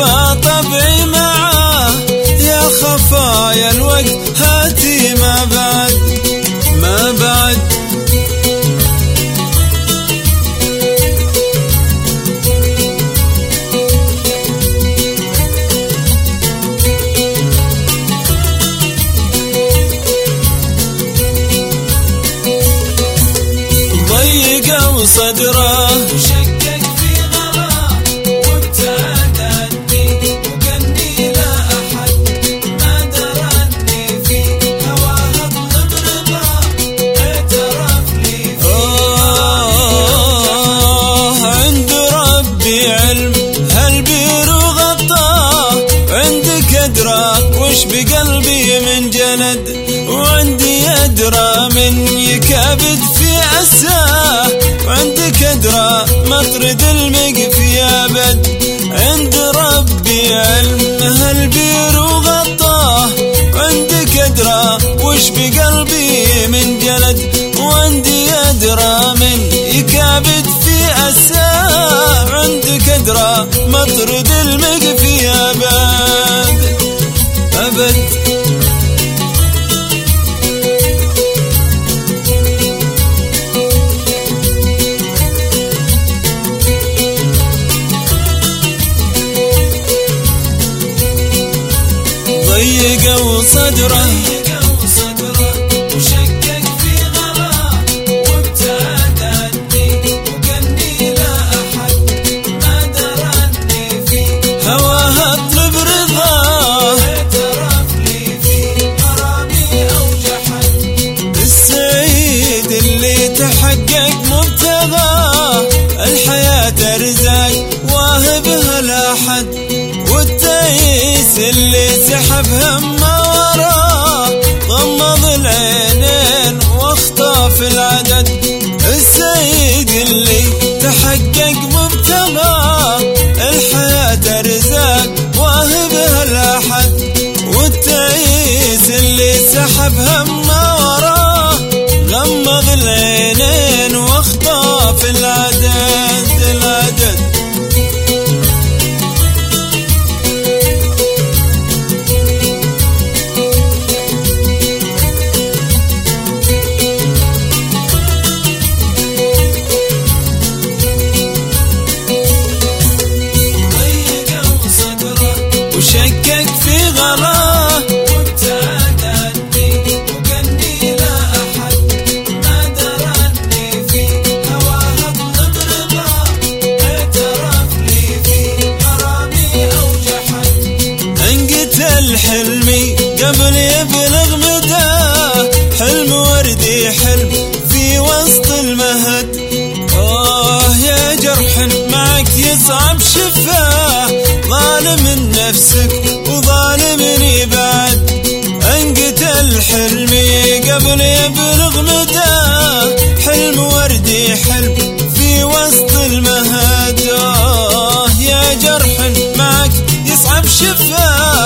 وفى طبعي معاه، يا خفايا الوقت هاتي ما بعد ما بعد. ضيق صدره وشكك في غراه وابتعدني وكني لا أحد ما دراني فيه، هواه اطلب رضاه اعترف لي فيه. عند ربي علم هالبير وغطاه، عندك أدرى وش بقلبي من جلد، وعندي أدرى من يكابد في أساه، وعندك أدرى مطرد المقفي أبد. عند ربي علم هالبير وغطاه، وعندك أدرى وش بقلبي من جلد، وعندي أدرى من يكابد في أساه، عندك أدرى مطرد المقفي أبد أبد. ضيق وصدره وشكك في غراه وابتعدني وكني لا أحد ما دراني فيه، هواه اطلب رضاه اعترف لي فيه، غرامي أو جحد. السعيد اللي تحقق مبتغاه، الحياة أرزاق واهبها لأحد، والتعيس اللي سحب همه وراه، غمض العينين واخطف العدد. السعيد اللي تحقق مبتغاه، الحياة أرزاق واهبها لأحد، والتعيس اللي سحب همه وراه، غمض العينين واخطف العدد العدد. وشكك في غراه وابتعدني وكني لا أحد ما دراني فيه، هواه اطلب رضاه اعترف لي فيه، غرامي أو جحد. انقتل حلمي قبل يبلغ مداه، حلم وردي حلم في وسط المهد. يا جرح معك يصعب شفاه، ظالم نفسك وظالمني بعد. انقتل حلمي قبل يبلغ مداه، حلم وردي حلم في وسط المهد. يا جرح معك يصعب شفاه،